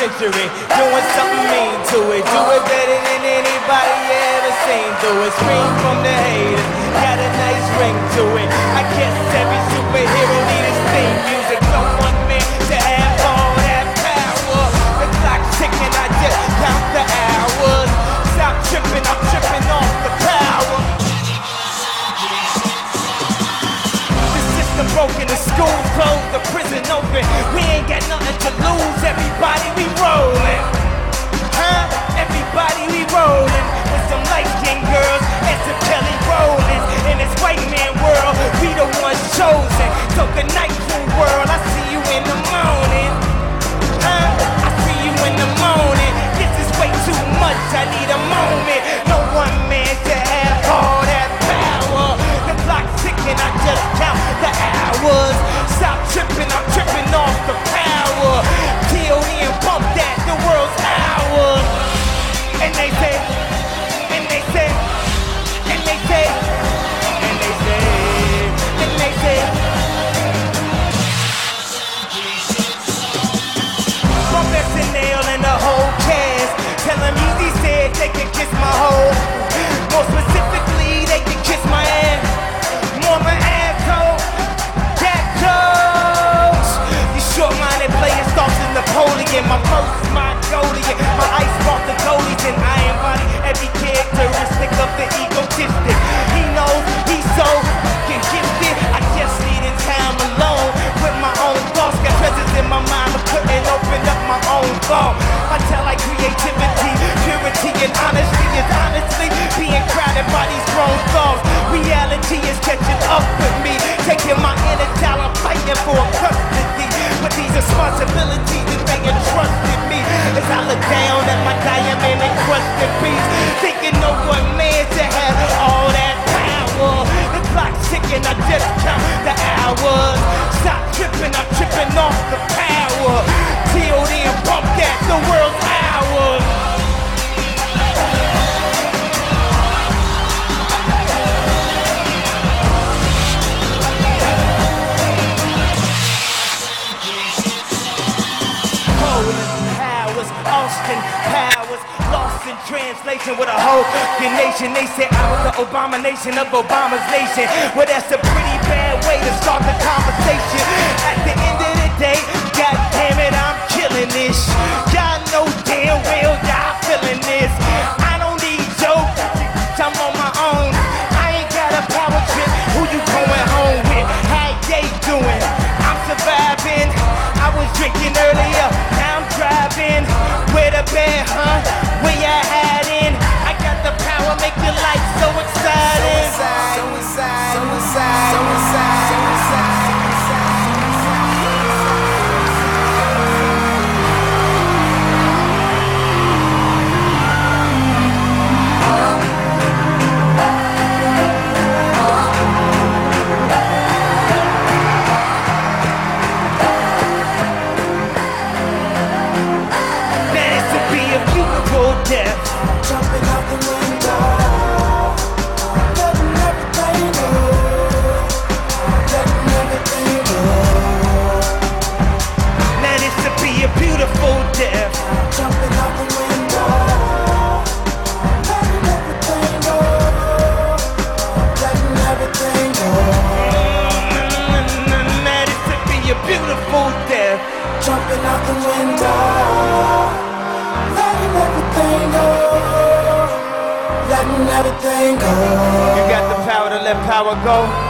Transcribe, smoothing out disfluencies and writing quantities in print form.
century, doing something mean to it. Do it better than anybody you ever seen. Do it, scream from the haters, got a nice ring to it. I guess every superhero need his theme music. No one man to have all that power. The clock's ticking, I just count the hours. Stop tripping, I'm tripping off the power. The system broken, the school closed, the prison open. We ain't got nothing to lose, everybody we rollin'. Huh? Everybody we rollin'. With some light-skinned girls and some Kelly Rollins. In this white man world, we the ones chosen. So good night, cool world, I see you in the morning. Huh? I see you in the morning. This is way too much, I need a moment. No one man to have all that power. The clock's ticking, I just count the hours. Stop tripping, I'm tripping off the power. TOD and bump that, the world's ours. And they say, and they say, and they say, and they say, and they say. Bump SNL and the whole cast. Tell them Easy said they can kiss my hoe. More specifically, they can kiss my ass. More my asshole. Jack Jones. These short-minded players thoughts in Napoleon. My first is my Mongolian. My ice brought the goalies and I embody every characteristic of the egotistic. He knows he's so fucking gifted. I just needed time alone with my own thoughts. Got treasures in my mind, but couldn't open up my own thought. I tell like creativity, purity, and honesty is honestly being crowded by these grown thoughts. Reality is catching up with me, taking my inner talent, fighting for custody. With these responsibilities that they entrusted me, as I look down at my diamond encrusted piece, thinking no one man to have all that power. The clock's ticking, I just count the hours. Stop tripping, I'm tripping off the power. TOD and bump that, the world's ours. Austin Powers, lost in translation with a whole nation. They said I was the abomination of Obama's nation. Well, that's a pretty bad way to start the conversation. At the end of the day, God damn it, I'm killing this. Y'all know damn well y'all feeling this. I don't need your I'm on my own. I ain't got a power trip. Who you going home with? How they doing? I'm surviving. I was drinking earlier, now I'm driving. Where the bed, huh? Where you hiding? I got the power, make your life so exciting. So inside, so inside, so inside, so inside. Jumping out the window, letting everything go, letting everything go. Now this would be a beautiful death. Jumping out the window, letting everything go, letting everything go. Now this would be a beautiful death. Jumping out the window. Everything go, letting everything go. You got the power to let power go.